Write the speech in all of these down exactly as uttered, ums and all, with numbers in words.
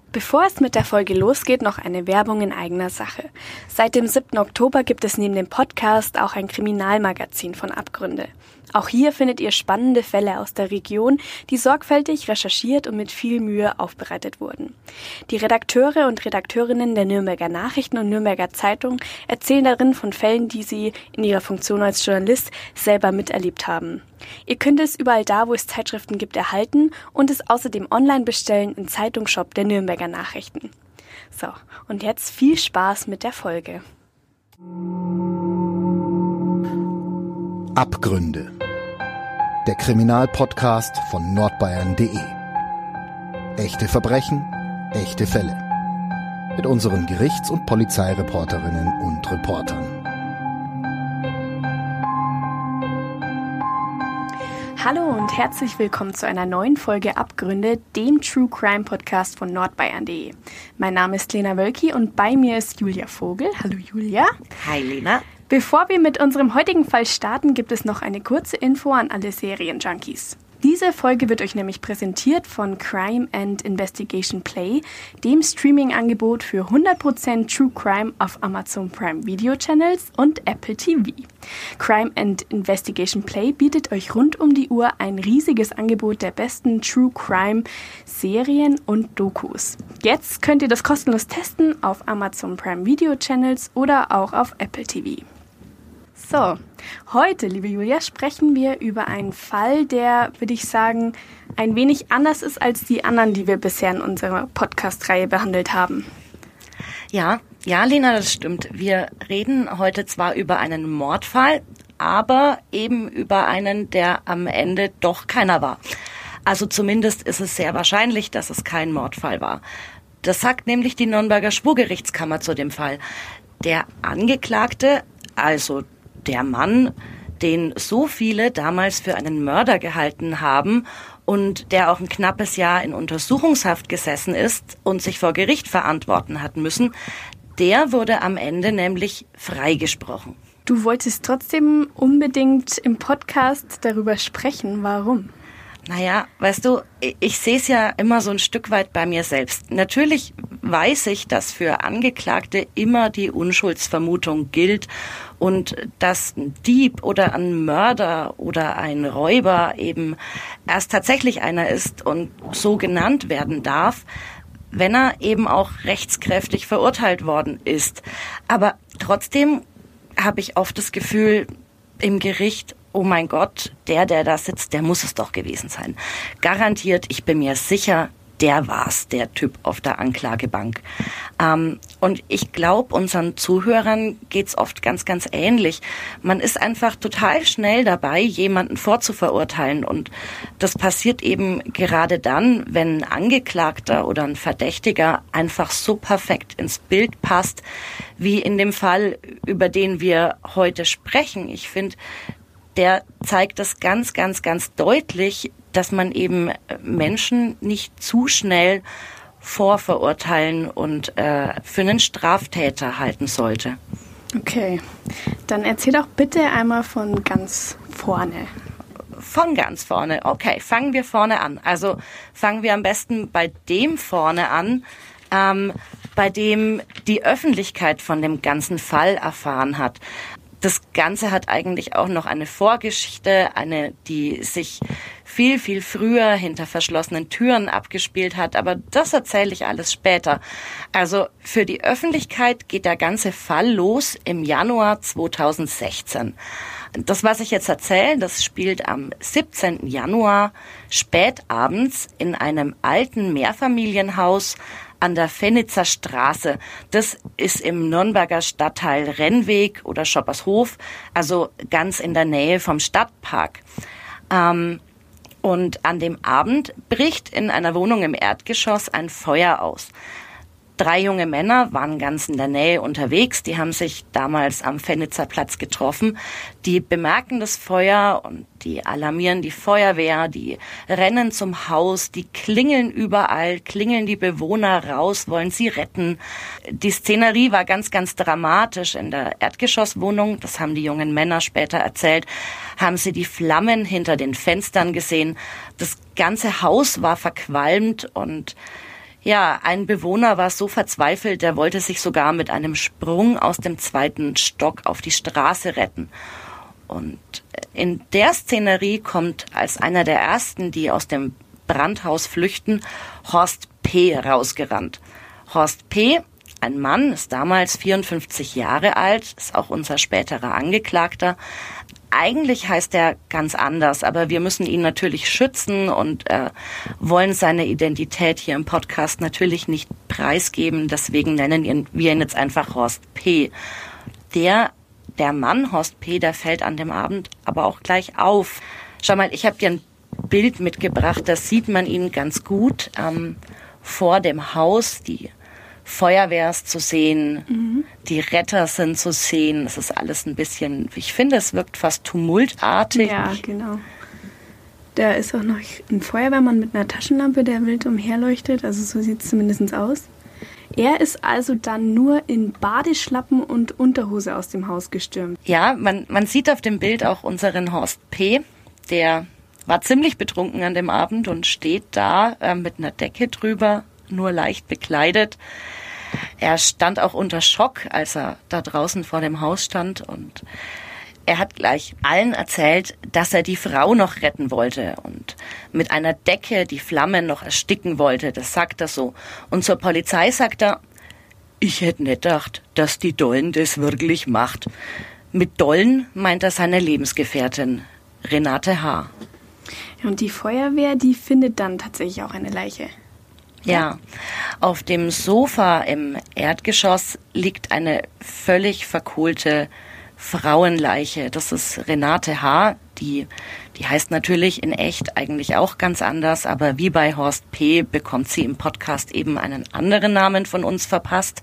Bevor es mit der Folge losgeht, noch eine Werbung in eigener Sache. Seit dem siebten Oktober gibt es neben dem Podcast auch ein Kriminalmagazin von Abgründe. Auch hier findet ihr spannende Fälle aus der Region, die sorgfältig recherchiert und mit viel Mühe aufbereitet wurden. Die Redakteure und Redakteurinnen der Nürnberger Nachrichten und Nürnberger Zeitung erzählen darin von Fällen, die sie in ihrer Funktion als Journalist selber miterlebt haben. Ihr könnt es überall da, wo es Zeitschriften gibt, erhalten und es außerdem online bestellen im Zeitungsshop der Nürnberger Nachrichten. So, und jetzt viel Spaß mit der Folge. Abgründe. Der Kriminalpodcast von nordbayern punkt de. Echte Verbrechen, echte Fälle. Mit unseren Gerichts- und Polizeireporterinnen und Reportern. Hallo und herzlich willkommen zu einer neuen Folge Abgründe, dem True Crime Podcast von nordbayern punkt de. Mein Name ist Lena Wölki und bei mir ist Julia Vogel. Hallo Julia. Hi Lena. Bevor wir mit unserem heutigen Fall starten, gibt es noch eine kurze Info an alle Serienjunkies. Diese Folge wird euch nämlich präsentiert von Crime and Investigation Play, dem Streaming-Angebot für hundert Prozent True Crime auf Amazon Prime Video Channels und Apple T V. Crime and Investigation Play bietet euch rund um die Uhr ein riesiges Angebot der besten True Crime Serien und Dokus. Jetzt könnt ihr das kostenlos testen auf Amazon Prime Video Channels oder auch auf Apple T V. So, heute, liebe Julia, sprechen wir über einen Fall, der, würde ich sagen, ein wenig anders ist als die anderen, die wir bisher in unserer Podcast-Reihe behandelt haben. Ja, ja, Lena, das stimmt. Wir reden heute zwar über einen Mordfall, aber eben über einen, der am Ende doch keiner war. Also zumindest ist es sehr wahrscheinlich, dass es kein Mordfall war. Das sagt nämlich die Nürnberger Schwurgerichtskammer zu dem Fall. Der Angeklagte, also der Mann, den so viele damals für einen Mörder gehalten haben und der auch ein knappes Jahr in Untersuchungshaft gesessen ist und sich vor Gericht verantworten hat müssen, der wurde am Ende nämlich freigesprochen. Du wolltest trotzdem unbedingt im Podcast darüber sprechen. Warum? Naja, weißt du, ich, ich sehe es ja immer so ein Stück weit bei mir selbst. Natürlich weiß ich, dass für Angeklagte immer die Unschuldsvermutung gilt und dass ein Dieb oder ein Mörder oder ein Räuber eben erst tatsächlich einer ist und so genannt werden darf, wenn er eben auch rechtskräftig verurteilt worden ist. Aber trotzdem habe ich oft das Gefühl im Gericht, oh mein Gott, der, der da sitzt, der muss es doch gewesen sein. Garantiert, ich bin mir sicher, der war's, der Typ auf der Anklagebank. Ähm, und ich glaube, unseren Zuhörern geht's oft ganz, ganz ähnlich. Man ist einfach total schnell dabei, jemanden vorzuverurteilen. Und das passiert eben gerade dann, wenn ein Angeklagter oder ein Verdächtiger einfach so perfekt ins Bild passt, wie in dem Fall, über den wir heute sprechen. Ich finde, der zeigt das ganz, ganz, ganz deutlich, dass man eben Menschen nicht zu schnell vorverurteilen und äh, für einen Straftäter halten sollte. Okay, dann erzähl doch bitte einmal von ganz vorne. Von ganz vorne, okay, fangen wir vorne an. Also fangen wir am besten bei dem vorne an, ähm, bei dem die Öffentlichkeit von dem ganzen Fall erfahren hat. Das Ganze hat eigentlich auch noch eine Vorgeschichte, eine, die sich viel, viel früher hinter verschlossenen Türen abgespielt hat. Aber das erzähle ich alles später. Also für die Öffentlichkeit geht der ganze Fall los im Januar zweitausendsechzehn. Das, was ich jetzt erzähle, das spielt am siebzehnten Januar spätabends in einem alten Mehrfamilienhaus an der Fennitzer Straße. Das ist im Nürnberger Stadtteil Rennweg oder Schoppershof, also ganz in der Nähe vom Stadtpark. Ähm, und an dem Abend bricht in einer Wohnung im Erdgeschoss ein Feuer aus. Drei junge Männer waren ganz in der Nähe unterwegs, die haben sich damals am Fennitzer Platz getroffen. Die bemerken das Feuer und die alarmieren die Feuerwehr, die rennen zum Haus, die klingeln überall, klingeln die Bewohner raus, wollen sie retten. Die Szenerie war ganz, ganz dramatisch. In der Erdgeschosswohnung, das haben die jungen Männer später erzählt, haben sie die Flammen hinter den Fenstern gesehen. Das ganze Haus war verqualmt und Ja, ein Bewohner war so verzweifelt, der wollte sich sogar mit einem Sprung aus dem zweiten Stock auf die Straße retten. Und in der Szenerie kommt als einer der ersten, die aus dem Brandhaus flüchten, Horst P. rausgerannt. Horst P., ein Mann, ist damals vierundfünfzig Jahre alt, ist auch unser späterer Angeklagter. Eigentlich heißt er ganz anders, aber wir müssen ihn natürlich schützen und äh, wollen seine Identität hier im Podcast natürlich nicht preisgeben. Deswegen nennen ihn, wir ihn jetzt einfach Horst P. Der, der Mann Horst P., der fällt an dem Abend aber auch gleich auf. Schau mal, ich habe dir ein Bild mitgebracht, da sieht man ihn ganz gut ähm, vor dem Haus. Die Feuerwehr ist zu sehen, mhm. die Retter sind zu sehen. Es ist alles ein bisschen, ich finde, es wirkt fast tumultartig. Ja, genau. Da ist auch noch ein Feuerwehrmann mit einer Taschenlampe, der wild umherleuchtet. Also so sieht es zumindest aus. Er ist also dann nur in Badeschlappen und Unterhose aus dem Haus gestürmt. Ja, man, man sieht auf dem Bild auch unseren Horst P., der war ziemlich betrunken an dem Abend und steht da äh, mit einer Decke drüber, nur leicht bekleidet. Er stand auch unter Schock, als er da draußen vor dem Haus stand, und er hat gleich allen erzählt, dass er die Frau noch retten wollte und mit einer Decke die Flammen noch ersticken wollte. Das sagt er so. Und zur Polizei sagt er, ich hätte nicht gedacht, dass die Dollen das wirklich macht. Mit Dollen meint er seine Lebensgefährtin, Renate H. Und die Feuerwehr, die findet dann tatsächlich auch eine Leiche. Ja, auf dem Sofa im Erdgeschoss liegt eine völlig verkohlte Frauenleiche. Das ist Renate H., die, die heißt natürlich in echt eigentlich auch ganz anders, aber wie bei Horst P. bekommt sie im Podcast eben einen anderen Namen von uns verpasst.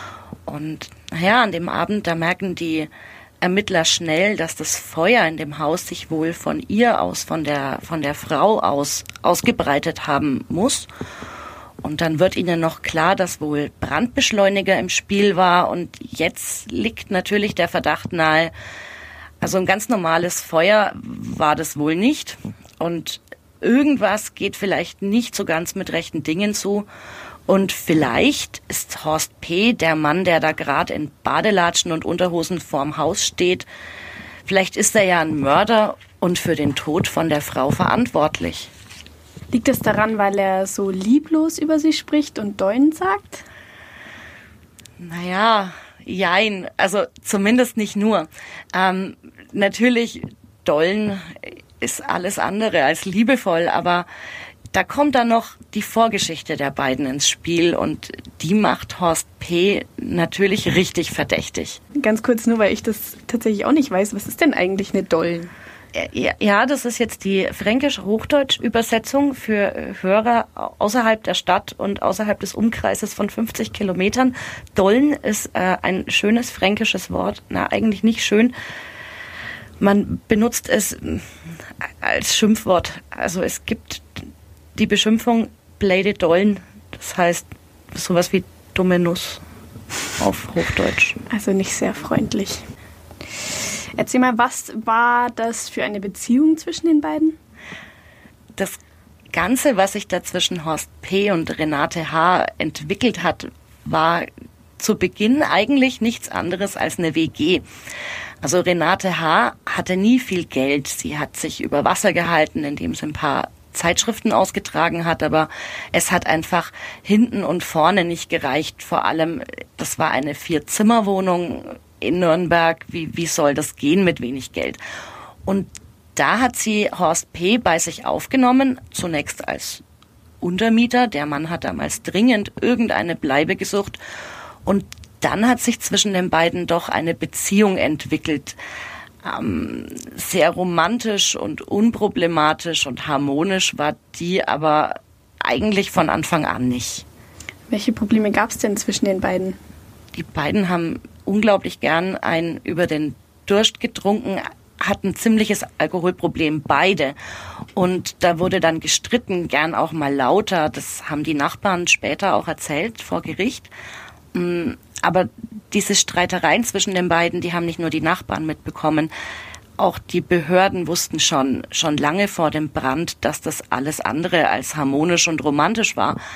Und ja, an dem Abend, da merken die Ermittler schnell, dass das Feuer in dem Haus sich wohl von ihr aus, von der, von der Frau aus ausgebreitet haben muss. Und dann wird ihnen noch klar, dass wohl Brandbeschleuniger im Spiel war. Und jetzt liegt natürlich der Verdacht nahe, also ein ganz normales Feuer war das wohl nicht. Und irgendwas geht vielleicht nicht so ganz mit rechten Dingen zu. Und vielleicht ist Horst P., der Mann, der da gerade in Badelatschen und Unterhosen vorm Haus steht, vielleicht ist er ja ein Mörder und für den Tod von der Frau verantwortlich. Liegt es daran, weil er so lieblos über sie spricht und Dollen sagt? Naja, jein. Also zumindest nicht nur. Ähm, natürlich, Dollen ist alles andere als liebevoll, aber da kommt dann noch die Vorgeschichte der beiden ins Spiel und die macht Horst P. natürlich richtig verdächtig. Ganz kurz nur, weil ich das tatsächlich auch nicht weiß. Was ist denn eigentlich eine Dollen? Ja, das ist jetzt die fränkisch-hochdeutsch-Übersetzung für Hörer außerhalb der Stadt und außerhalb des Umkreises von fünfzig Kilometern. Dollen ist äh, ein schönes fränkisches Wort. Na, eigentlich nicht schön. Man benutzt es als Schimpfwort. Also es gibt die Beschimpfung Blade Dollen. Das heißt sowas wie dumme Nuss auf Hochdeutsch. Also nicht sehr freundlich. Erzähl mal, was war das für eine Beziehung zwischen den beiden? Das Ganze, was sich da zwischen Horst P. und Renate H. entwickelt hat, war zu Beginn eigentlich nichts anderes als eine W G. Also Renate H. hatte nie viel Geld. Sie hat sich über Wasser gehalten, indem sie ein paar Zeitschriften ausgetragen hat, aber es hat einfach hinten und vorne nicht gereicht. Vor allem, das war eine Vier-Zimmer-Wohnung in Nürnberg. Wie, wie soll das gehen mit wenig Geld? Und da hat sie Horst P. bei sich aufgenommen, zunächst als Untermieter. Der Mann hat damals dringend irgendeine Bleibe gesucht. Und dann hat sich zwischen den beiden doch eine Beziehung entwickelt. Ähm, sehr romantisch und unproblematisch und harmonisch war die aber eigentlich von Anfang an nicht. Welche Probleme gab es denn zwischen den beiden? Die beiden haben unglaublich gern ein über den Durst getrunken, hatten ein ziemliches Alkoholproblem, beide. Und da wurde dann gestritten, gern auch mal lauter. Das haben die Nachbarn später auch erzählt vor Gericht. Aber diese Streitereien zwischen den beiden, die haben nicht nur die Nachbarn mitbekommen. Auch die Behörden wussten schon, schon lange vor dem Brand, dass das alles andere als harmonisch und romantisch war.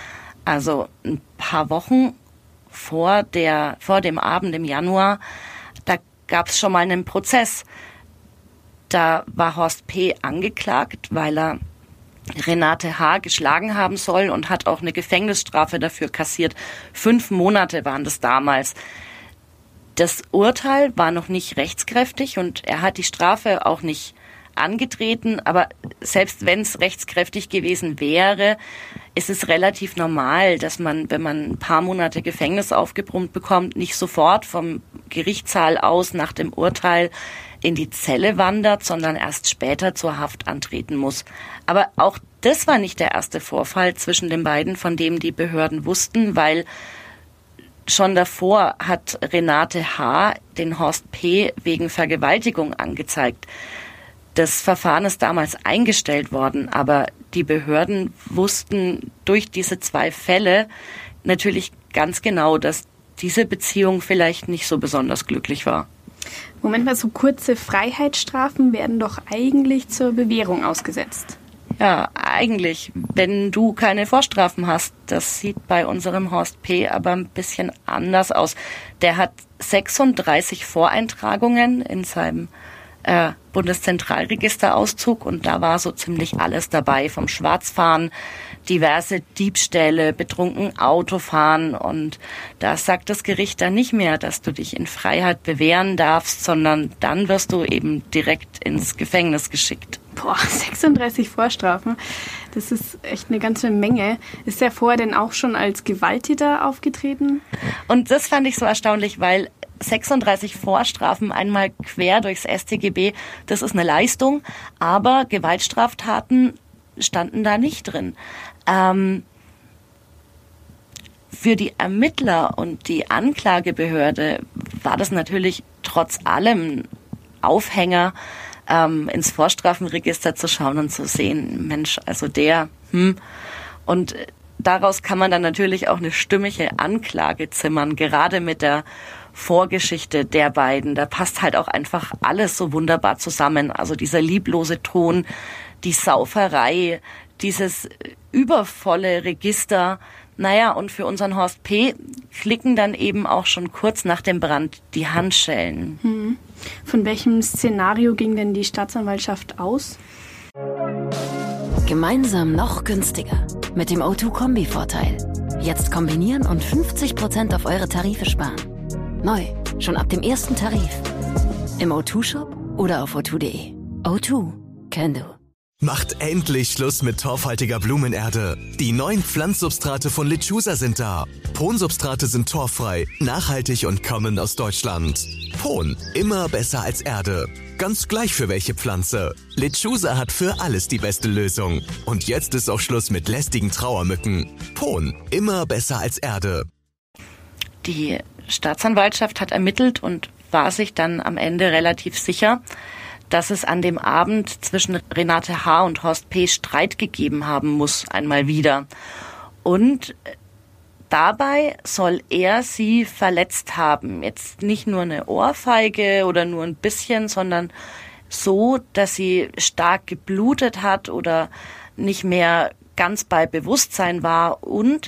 Also ein paar Wochen vor der, vor dem Abend im Januar, da gab es schon mal einen Prozess. Da war Horst P. angeklagt, weil er Renate H. geschlagen haben soll und hat auch eine Gefängnisstrafe dafür kassiert. Fünf Monate waren das damals. Das Urteil war noch nicht rechtskräftig und er hat die Strafe auch nicht angetreten, aber selbst wenn es rechtskräftig gewesen wäre, ist es relativ normal, dass man, wenn man ein paar Monate Gefängnis aufgebrummt bekommt, nicht sofort vom Gerichtssaal aus nach dem Urteil in die Zelle wandert, sondern erst später zur Haft antreten muss. Aber auch das war nicht der erste Vorfall zwischen den beiden, von dem die Behörden wussten, weil schon davor hat Renate H. den Horst P. wegen Vergewaltigung angezeigt. Das Verfahren ist damals eingestellt worden, aber die Behörden wussten durch diese zwei Fälle natürlich ganz genau, dass diese Beziehung vielleicht nicht so besonders glücklich war. Moment mal, so kurze Freiheitsstrafen werden doch eigentlich zur Bewährung ausgesetzt. Ja, eigentlich, wenn du keine Vorstrafen hast. Das sieht bei unserem Horst P. aber ein bisschen anders aus. Der hat sechsunddreißig Voreintragungen in seinem äh, Bundeszentralregisterauszug und da war so ziemlich alles dabei, vom Schwarzfahren, diverse Diebstähle, betrunken Autofahren und da sagt das Gericht dann nicht mehr, dass du dich in Freiheit bewähren darfst, sondern dann wirst du eben direkt ins Gefängnis geschickt. Boah, sechsunddreißig Vorstrafen, das ist echt eine ganze Menge. Ist er vorher denn auch schon als Gewalttäter aufgetreten? Und das fand ich so erstaunlich, weil sechsunddreißig Vorstrafen einmal quer durchs S t G B, das ist eine Leistung, aber Gewaltstraftaten standen da nicht drin. Ähm, für die Ermittler und die Anklagebehörde war das natürlich trotz allem Aufhänger, ähm, ins Vorstrafenregister zu schauen und zu sehen, Mensch, also der, hm. Und daraus kann man dann natürlich auch eine stimmige Anklage zimmern, gerade mit der Vorgeschichte der beiden. Da passt halt auch einfach alles so wunderbar zusammen. Also dieser lieblose Ton, die Sauferei, dieses übervolle Register. Naja, und für unseren Horst P. klicken dann eben auch schon kurz nach dem Brand die Handschellen. Hm. Von welchem Szenario ging denn die Staatsanwaltschaft aus? Gemeinsam noch günstiger. Mit dem O zwei Kombi-Vorteil. Jetzt kombinieren und fünfzig Prozent auf eure Tarife sparen. Neu, schon ab dem ersten Tarif. Im O zwei Shop oder auf o zwei punkt de. O zwei, can do. Macht endlich Schluss mit torfhaltiger Blumenerde. Die neuen Pflanzsubstrate von Lechusa sind da. Ponsubstrate sind torffrei, nachhaltig und kommen aus Deutschland. Pon, immer besser als Erde. Ganz gleich für welche Pflanze. Lechusa hat für alles die beste Lösung. Und jetzt ist auch Schluss mit lästigen Trauermücken. Pon, immer besser als Erde. Die Staatsanwaltschaft hat ermittelt und war sich dann am Ende relativ sicher, dass es an dem Abend zwischen Renate H. und Horst P. Streit gegeben haben muss, einmal wieder. Und dabei soll er sie verletzt haben. Jetzt nicht nur eine Ohrfeige oder nur ein bisschen, sondern so, dass sie stark geblutet hat oder nicht mehr ganz bei Bewusstsein war. Und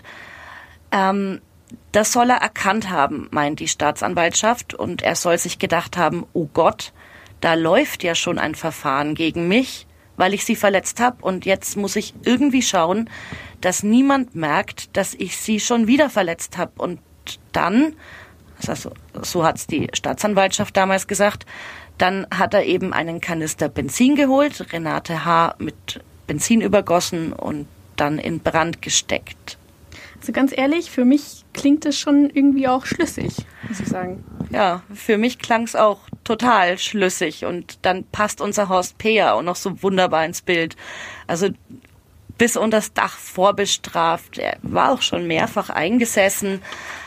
ähm, das soll er erkannt haben, meint die Staatsanwaltschaft. Und er soll sich gedacht haben, oh Gott, da läuft ja schon ein Verfahren gegen mich, weil ich sie verletzt habe. Und jetzt muss ich irgendwie schauen, dass niemand merkt, dass ich sie schon wieder verletzt habe. Und dann, also so hat es die Staatsanwaltschaft damals gesagt, dann hat er eben einen Kanister Benzin geholt, Renate H. mit Benzin übergossen und dann in Brand gesteckt. Also ganz ehrlich, für mich klingt es schon irgendwie auch schlüssig, muss ich sagen. Ja, für mich klang es auch total schlüssig und dann passt unser Horst P. ja auch noch so wunderbar ins Bild. Also bis unters Dach vorbestraft, er war auch schon mehrfach eingesessen,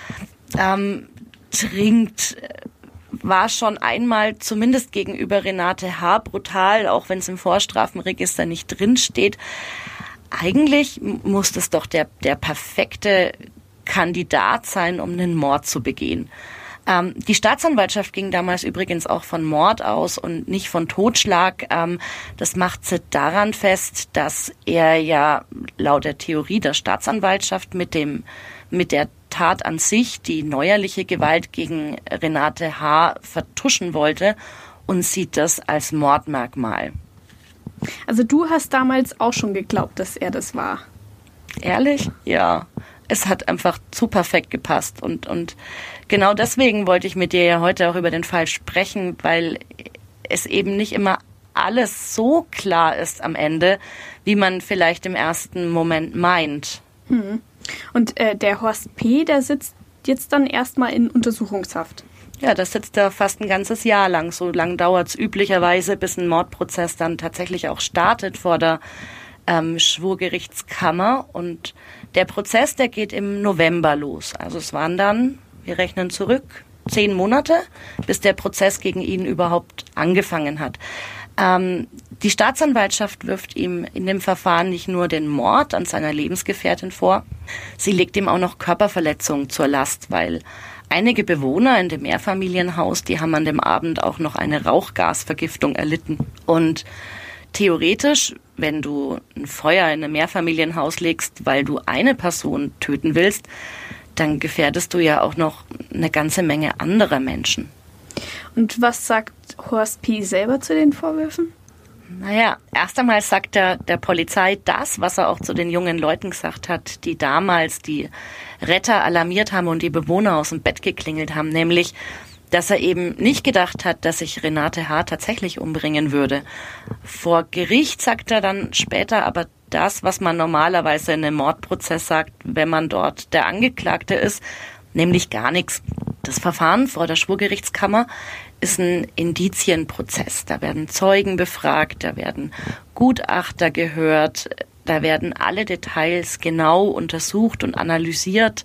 ähm, trinkt, war schon einmal zumindest gegenüber Renate H. brutal, auch wenn es im Vorstrafenregister nicht drinsteht. Eigentlich muss das doch der, der perfekte Kandidat sein, um einen Mord zu begehen. Ähm, die Staatsanwaltschaft ging damals übrigens auch von Mord aus und nicht von Totschlag. Ähm, das macht sie daran fest, dass er ja laut der Theorie der Staatsanwaltschaft mit dem mit der Tat an sich die neuerliche Gewalt gegen Renate H. vertuschen wollte und sieht das als Mordmerkmal. Also du hast damals auch schon geglaubt, dass er das war? Ehrlich? Ja. Es hat einfach zu perfekt gepasst. Und, und genau deswegen wollte ich mit dir ja heute auch über den Fall sprechen, weil es eben nicht immer alles so klar ist am Ende, wie man vielleicht im ersten Moment meint. Hm. Und äh, der Horst P., der sitzt jetzt dann erstmal in Untersuchungshaft. Ja, das sitzt er fast ein ganzes Jahr lang. So lang dauert es üblicherweise, bis ein Mordprozess dann tatsächlich auch startet vor der ähm, Schwurgerichtskammer. Und der Prozess, der geht im November los. Also es waren dann, wir rechnen zurück, zehn Monate, bis der Prozess gegen ihn überhaupt angefangen hat. Ähm, die Staatsanwaltschaft wirft ihm in dem Verfahren nicht nur den Mord an seiner Lebensgefährtin vor, sie legt ihm auch noch Körperverletzungen zur Last, weil einige Bewohner in dem Mehrfamilienhaus, die haben an dem Abend auch noch eine Rauchgasvergiftung erlitten. Und theoretisch, wenn du ein Feuer in einem Mehrfamilienhaus legst, weil du eine Person töten willst, dann gefährdest du ja auch noch eine ganze Menge anderer Menschen. Und was sagt Horst P. selber zu den Vorwürfen? Naja, erst einmal sagt er der Polizei das, was er auch zu den jungen Leuten gesagt hat, die damals die Retter alarmiert haben und die Bewohner aus dem Bett geklingelt haben, nämlich, dass er eben nicht gedacht hat, dass sich Renate H. tatsächlich umbringen würde. Vor Gericht sagt er dann später aber das, was man normalerweise in einem Mordprozess sagt, wenn man dort der Angeklagte ist, nämlich gar nichts. Das Verfahren vor der Schwurgerichtskammer ist ein Indizienprozess. Da werden Zeugen befragt, da werden Gutachter gehört, da werden alle Details genau untersucht und analysiert.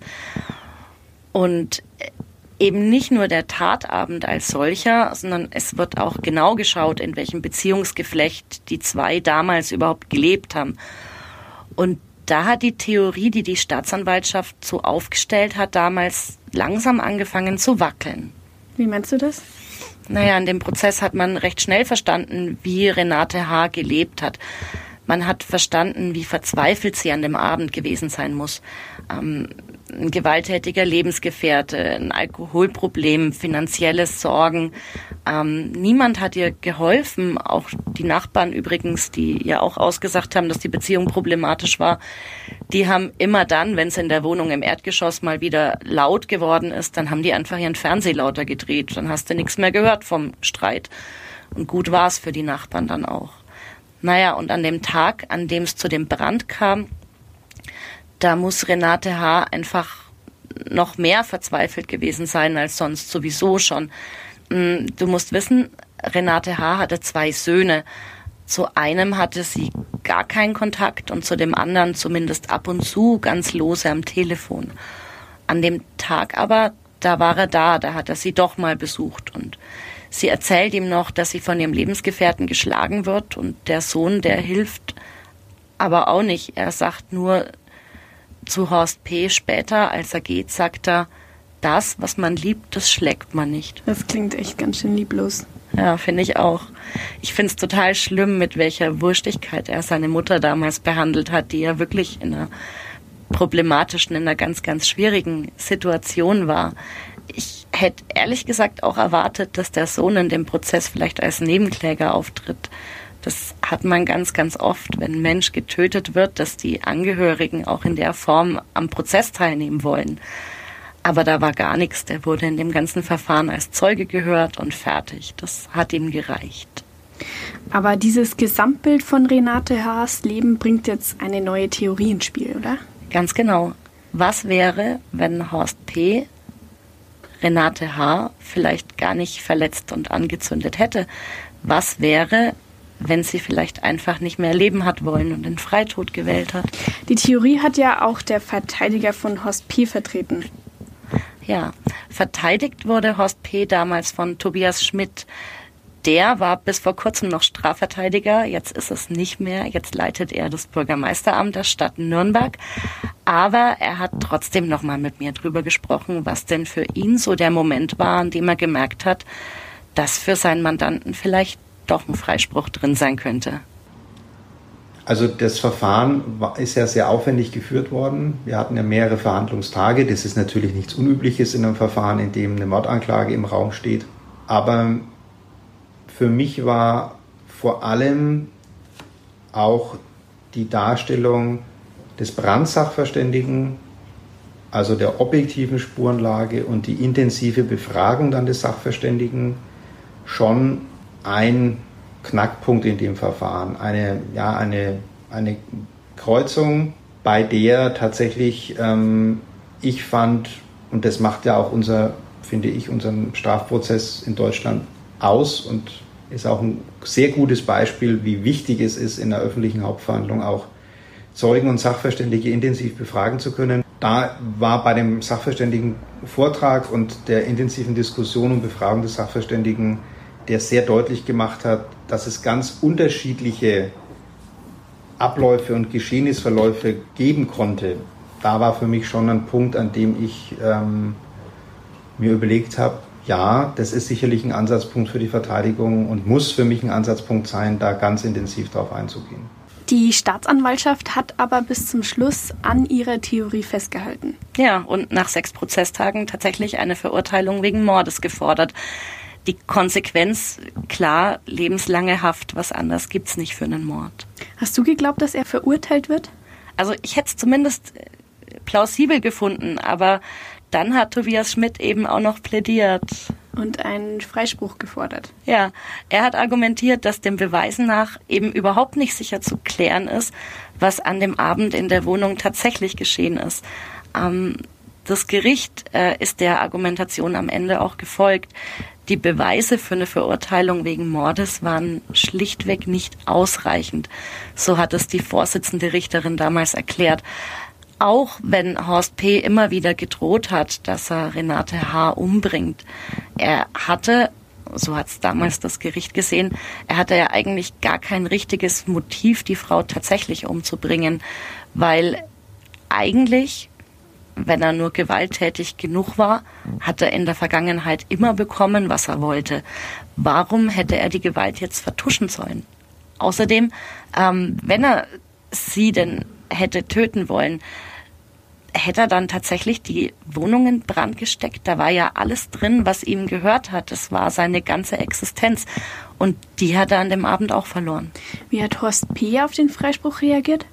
Und eben nicht nur der Tatabend als solcher, sondern es wird auch genau geschaut, in welchem Beziehungsgeflecht die zwei damals überhaupt gelebt haben. Und da hat die Theorie, die die Staatsanwaltschaft so aufgestellt hat, damals langsam angefangen zu wackeln. Wie meinst du das? Naja, in dem Prozess hat man recht schnell verstanden, wie Renate H. gelebt hat. Man hat verstanden, wie verzweifelt sie an dem Abend gewesen sein muss. Ähm, ein gewalttätiger Lebensgefährte, ein Alkoholproblem, finanzielle Sorgen. Ähm, niemand hat ihr geholfen, auch die Nachbarn übrigens, die ja auch ausgesagt haben, dass die Beziehung problematisch war. Die haben immer dann, wenn es in der Wohnung im Erdgeschoss mal wieder laut geworden ist, dann haben die einfach ihren Fernseher lauter gedreht. Dann hast du nichts mehr gehört vom Streit. Und gut war es für die Nachbarn dann auch. Naja, und an dem Tag, an dem es zu dem Brand kam, da muss Renate H. einfach noch mehr verzweifelt gewesen sein als sonst sowieso schon. Du musst wissen, Renate H. hatte zwei Söhne. Zu einem hatte sie gar keinen Kontakt und zu dem anderen zumindest ab und zu ganz lose am Telefon. An dem Tag aber, da war er da, da hat er sie doch mal besucht und sie erzählt ihm noch, dass sie von ihrem Lebensgefährten geschlagen wird und der Sohn, der hilft aber auch nicht. Er sagt nur zu Horst P. später, als er geht, sagt er, das, was man liebt, das schlägt man nicht. Das klingt echt ganz schön lieblos. Ja, finde ich auch. Ich finde es total schlimm, mit welcher Wurstigkeit er seine Mutter damals behandelt hat, die ja wirklich in einer problematischen, in einer ganz, ganz schwierigen Situation war. Ich hätte ehrlich gesagt auch erwartet, dass der Sohn in dem Prozess vielleicht als Nebenkläger auftritt. Das hat man ganz, ganz oft, wenn ein Mensch getötet wird, dass die Angehörigen auch in der Form am Prozess teilnehmen wollen. Aber da war gar nichts. Der wurde in dem ganzen Verfahren als Zeuge gehört und fertig. Das hat ihm gereicht. Aber dieses Gesamtbild von Renate H.'s Leben bringt jetzt eine neue Theorie ins Spiel, oder? Ganz genau. Was wäre, wenn Horst P. Renate H. vielleicht gar nicht verletzt und angezündet hätte? Was wäre, wenn sie vielleicht einfach nicht mehr leben hat wollen und den Freitod gewählt hat? Die Theorie hat ja auch der Verteidiger von Horst P. vertreten. Ja, verteidigt wurde Horst P. damals von Tobias Schmidt. der war bis vor kurzem noch Strafverteidiger, jetzt ist es nicht mehr. Jetzt leitet er das Bürgermeisteramt der Stadt Nürnberg. Aber er hat trotzdem noch mal mit mir drüber gesprochen, was denn für ihn so der Moment war, an dem er gemerkt hat, dass für seinen Mandanten vielleicht doch ein Freispruch drin sein könnte. Also das Verfahren ist ja sehr aufwendig geführt worden. Wir hatten ja mehrere Verhandlungstage. Das ist natürlich nichts Unübliches in einem Verfahren, in dem eine Mordanklage im Raum steht. Aber für mich war vor allem auch die Darstellung des Brandsachverständigen, also der objektiven Spurenlage und die intensive Befragung dann des Sachverständigen schon ein Knackpunkt in dem Verfahren. Eine, ja, eine, eine Kreuzung, bei der tatsächlich ähm, ich fand, und das macht ja auch unser, finde ich, unseren Strafprozess in Deutschland aus und ist auch ein sehr gutes Beispiel, wie wichtig es ist, in der öffentlichen Hauptverhandlung auch Zeugen und Sachverständige intensiv befragen zu können. Da war bei dem Sachverständigenvortrag und der intensiven Diskussion und Befragung des Sachverständigen, der sehr deutlich gemacht hat, dass es ganz unterschiedliche Abläufe und Geschehnisverläufe geben konnte. Da war für mich schon ein Punkt, an dem ich ähm, mir überlegt habe, ja, das ist sicherlich ein Ansatzpunkt für die Verteidigung und muss für mich ein Ansatzpunkt sein, da ganz intensiv drauf einzugehen. Die Staatsanwaltschaft hat aber bis zum Schluss an ihrer Theorie festgehalten. Ja, und nach sechs Prozesstagen tatsächlich eine Verurteilung wegen Mordes gefordert. Die Konsequenz, klar, lebenslange Haft, was anderes gibt's nicht für einen Mord. Hast du geglaubt, dass er verurteilt wird? Also ich hätte es zumindest plausibel gefunden, aber dann hat Tobias Schmidt eben auch noch plädiert. Und einen Freispruch gefordert. Ja, er hat argumentiert, dass dem Beweisen nach eben überhaupt nicht sicher zu klären ist, was an dem Abend in der Wohnung tatsächlich geschehen ist. Ähm, das Gericht äh, ist der Argumentation am Ende auch gefolgt. Die Beweise für eine Verurteilung wegen Mordes waren schlichtweg nicht ausreichend. So hat es die Vorsitzende Richterin damals erklärt. Auch wenn Horst P. immer wieder gedroht hat, dass er Renate H. umbringt. Er hatte, so hat es damals das Gericht gesehen, er hatte ja eigentlich gar kein richtiges Motiv, die Frau tatsächlich umzubringen, weil eigentlich, wenn er nur gewalttätig genug war, hat er in der Vergangenheit immer bekommen, was er wollte. Warum hätte er die Gewalt jetzt vertuschen sollen? Außerdem, ähm, wenn er sie denn hätte töten wollen, hätte er dann tatsächlich die Wohnung in Brand gesteckt? Da war ja alles drin, was ihm gehört hat. Das war seine ganze Existenz. Und die hat er an dem Abend auch verloren. Wie hat Horst P. auf den Freispruch reagiert?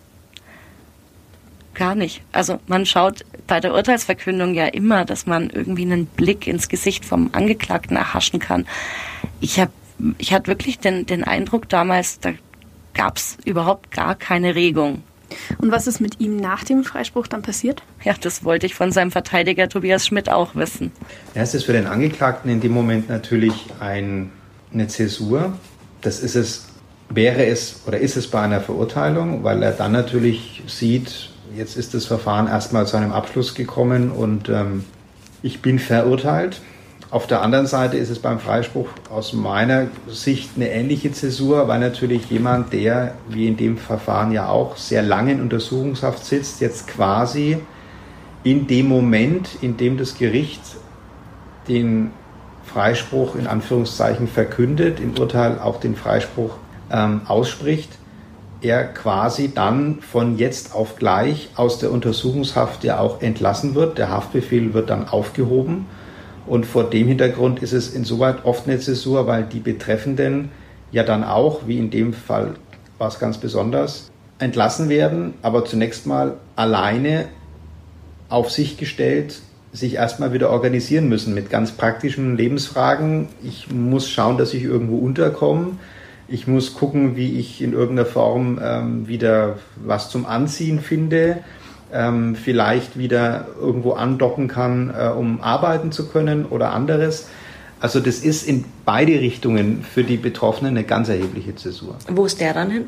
Gar nicht. Also man schaut bei der Urteilsverkündung ja immer, dass man irgendwie einen Blick ins Gesicht vom Angeklagten erhaschen kann. Ich habe ich hatte wirklich den, den Eindruck damals, da gab es überhaupt gar keine Regung. Und was ist mit ihm nach dem Freispruch dann passiert? Ja, das wollte ich von seinem Verteidiger Tobias Schmidt auch wissen. Ja, es ist für den Angeklagten in dem Moment natürlich ein, eine Zäsur. Das ist es, wäre es oder ist es bei einer Verurteilung, weil er dann natürlich sieht, jetzt ist das Verfahren erstmal zu einem Abschluss gekommen und ähm, ich bin verurteilt. Auf der anderen Seite ist es beim Freispruch aus meiner Sicht eine ähnliche Zäsur, weil natürlich jemand, der, wie in dem Verfahren ja auch, sehr lange in Untersuchungshaft sitzt, jetzt quasi in dem Moment, in dem das Gericht den Freispruch in Anführungszeichen verkündet, im Urteil auch den Freispruch ähm, ausspricht, er quasi dann von jetzt auf gleich aus der Untersuchungshaft ja auch entlassen wird. Der Haftbefehl wird dann aufgehoben. Und vor dem Hintergrund ist es insoweit oft eine Zäsur, weil die Betreffenden ja dann auch, wie in dem Fall war es ganz besonders, entlassen werden, aber zunächst mal alleine auf sich gestellt sich erstmal wieder organisieren müssen mit ganz praktischen Lebensfragen. Ich muss schauen, dass ich irgendwo unterkomme. Ich muss gucken, wie ich in irgendeiner Form ähm, wieder was zum Anziehen finde. Ähm, vielleicht wieder irgendwo andocken kann, äh, um arbeiten zu können oder anderes. Also das ist in beide Richtungen für die Betroffenen eine ganz erhebliche Zäsur. Wo ist der dann hin?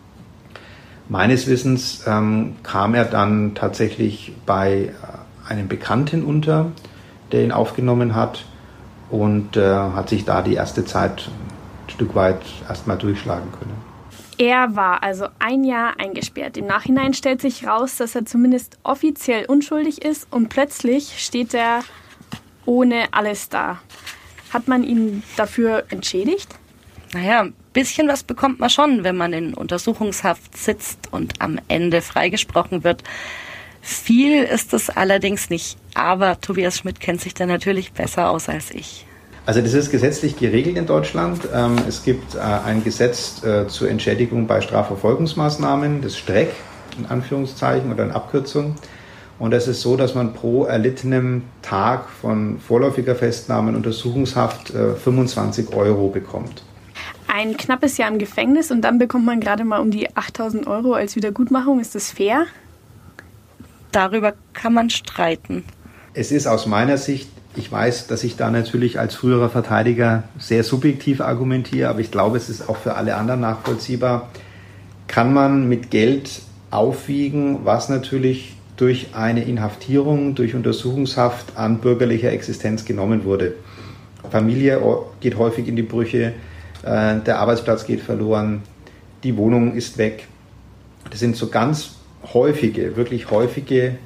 Meines Wissens ähm, kam er dann tatsächlich bei einem Bekannten unter, der ihn aufgenommen hat und äh, hat sich da die erste Zeit Stück weit erstmal durchschlagen können. Er war also ein Jahr eingesperrt. Im Nachhinein stellt sich raus, dass er zumindest offiziell unschuldig ist und plötzlich steht er ohne alles da. Hat man ihn dafür entschädigt? Naja, ein bisschen was bekommt man schon, wenn man in Untersuchungshaft sitzt und am Ende freigesprochen wird. Viel ist es allerdings nicht, aber Tobias Schmidt kennt sich da natürlich besser aus als ich. Also das ist gesetzlich geregelt in Deutschland. Es gibt ein Gesetz zur Entschädigung bei Strafverfolgungsmaßnahmen, das Streck in Anführungszeichen oder in Abkürzung. Und das ist so, dass man pro erlittenem Tag von vorläufiger Festnahme und Untersuchungshaft fünfundzwanzig Euro bekommt. Ein knappes Jahr im Gefängnis und dann bekommt man gerade mal um die achttausend Euro als Wiedergutmachung. Ist das fair? Darüber kann man streiten. Es ist aus meiner Sicht, ich weiß, dass ich da natürlich als früherer Verteidiger sehr subjektiv argumentiere, aber ich glaube, es ist auch für alle anderen nachvollziehbar, kann man mit Geld aufwiegen, was natürlich durch eine Inhaftierung, durch Untersuchungshaft an bürgerlicher Existenz genommen wurde. Familie geht häufig in die Brüche, der Arbeitsplatz geht verloren, die Wohnung ist weg. Das sind so ganz häufige, wirklich häufige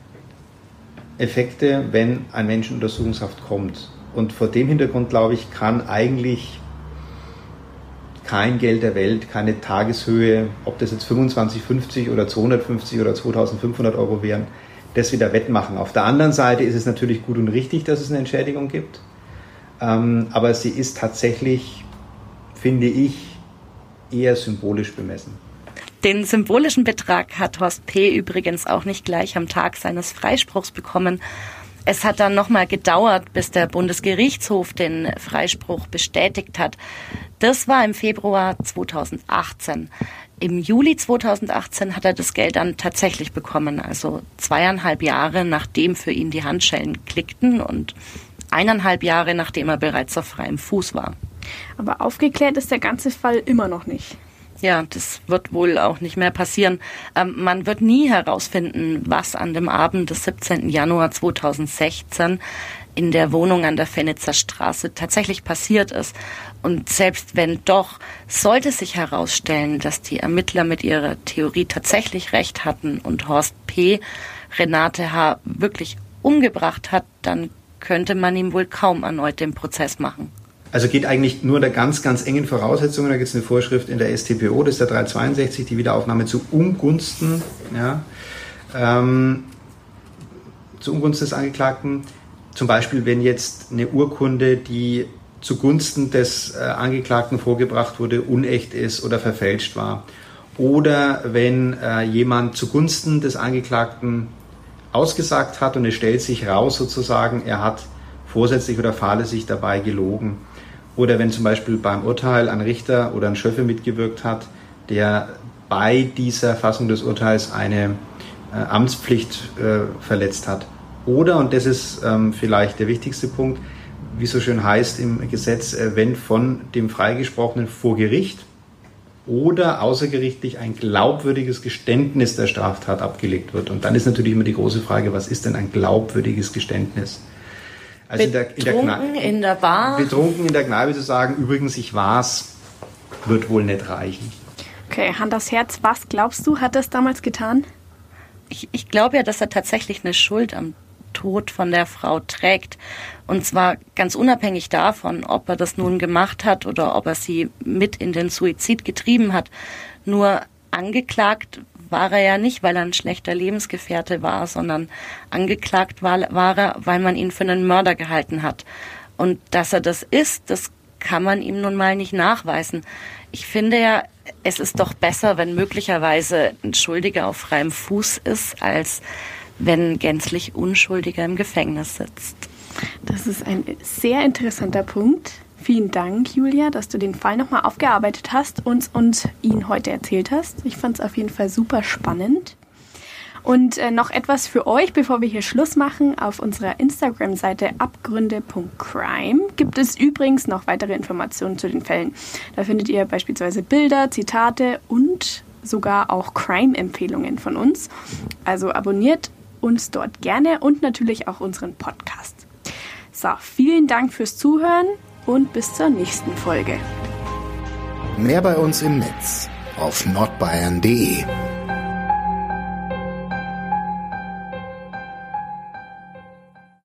Effekte, wenn ein Mensch in Untersuchungshaft kommt. Und vor dem Hintergrund, glaube ich, kann eigentlich kein Geld der Welt, keine Tageshöhe, ob das jetzt fünfundzwanzig, fünfzig oder zweihundertfünfzig oder zweitausendfünfhundert Euro wären, das wieder wettmachen. Auf der anderen Seite ist es natürlich gut und richtig, dass es eine Entschädigung gibt. Ähm, aber sie ist tatsächlich, finde ich, eher symbolisch bemessen. Den symbolischen Betrag hat Horst P. übrigens auch nicht gleich am Tag seines Freispruchs bekommen. Es hat dann nochmal gedauert, bis der Bundesgerichtshof den Freispruch bestätigt hat. Das war im Februar zweitausendachtzehn. Im Juli zweitausendachtzehn hat er das Geld dann tatsächlich bekommen, also zweieinhalb Jahre, nachdem für ihn die Handschellen klickten und eineinhalb Jahre, nachdem er bereits auf freiem Fuß war. Aber aufgeklärt ist der ganze Fall immer noch nicht. Ja, das wird wohl auch nicht mehr passieren. Ähm, man wird nie herausfinden, was an dem Abend des siebzehnten Januar zweitausendsechzehn in der Wohnung an der Fennitzer Straße tatsächlich passiert ist. Und selbst wenn doch, sollte sich herausstellen, dass die Ermittler mit ihrer Theorie tatsächlich recht hatten und Horst P. Renate H. wirklich umgebracht hat, dann könnte man ihm wohl kaum erneut den Prozess machen. Also geht eigentlich nur unter ganz, ganz engen Voraussetzungen. Da gibt es eine Vorschrift in der S t p O, das ist der dreihundertzweiundsechzig, die Wiederaufnahme zu Ungunsten, ja, ähm, zu Ungunsten des Angeklagten. Zum Beispiel, wenn jetzt eine Urkunde, die zugunsten des äh, Angeklagten vorgebracht wurde, unecht ist oder verfälscht war. Oder wenn äh, jemand zugunsten des Angeklagten ausgesagt hat und es stellt sich raus sozusagen, er hat vorsätzlich oder fahrlässig dabei gelogen. Oder wenn zum Beispiel beim Urteil ein Richter oder ein Schöffe mitgewirkt hat, der bei dieser Fassung des Urteils eine äh, Amtspflicht äh, verletzt hat. Oder, und das ist ähm, vielleicht der wichtigste Punkt, wie es so schön heißt im Gesetz, äh, wenn von dem Freigesprochenen vor Gericht oder außergerichtlich ein glaubwürdiges Geständnis der Straftat abgelegt wird. Und dann ist natürlich immer die große Frage, was ist denn ein glaubwürdiges Geständnis? Also betrunken in der, in, der Kneipe, in der Bar? Betrunken in der Kneipe zu sagen, übrigens, ich war's, wird wohl nicht reichen. Okay, Hand aufs Herz, was glaubst du, hat er es damals getan? Ich, ich glaube ja, dass er tatsächlich eine Schuld am Tod von der Frau trägt. Und zwar ganz unabhängig davon, ob er das nun gemacht hat oder ob er sie mit in den Suizid getrieben hat. Nur angeklagt war er ja nicht, weil er ein schlechter Lebensgefährte war, sondern angeklagt war, war er, weil man ihn für einen Mörder gehalten hat. Und dass er das ist, das kann man ihm nun mal nicht nachweisen. Ich finde ja, es ist doch besser, wenn möglicherweise ein Schuldiger auf freiem Fuß ist, als wenn ein gänzlich Unschuldiger im Gefängnis sitzt. Das ist ein sehr interessanter Punkt. Vielen Dank, Julia, dass du den Fall nochmal aufgearbeitet hast und uns ihn heute erzählt hast. Ich fand es auf jeden Fall super spannend. Und äh, noch etwas für euch, bevor wir hier Schluss machen. Auf unserer Instagram-Seite abgründe punkt crime gibt es übrigens noch weitere Informationen zu den Fällen. Da findet ihr beispielsweise Bilder, Zitate und sogar auch Crime-Empfehlungen von uns. Also abonniert uns dort gerne und natürlich auch unseren Podcast. So, vielen Dank fürs Zuhören und bis zur nächsten Folge. Mehr bei uns im Netz auf nordbayern punkt de.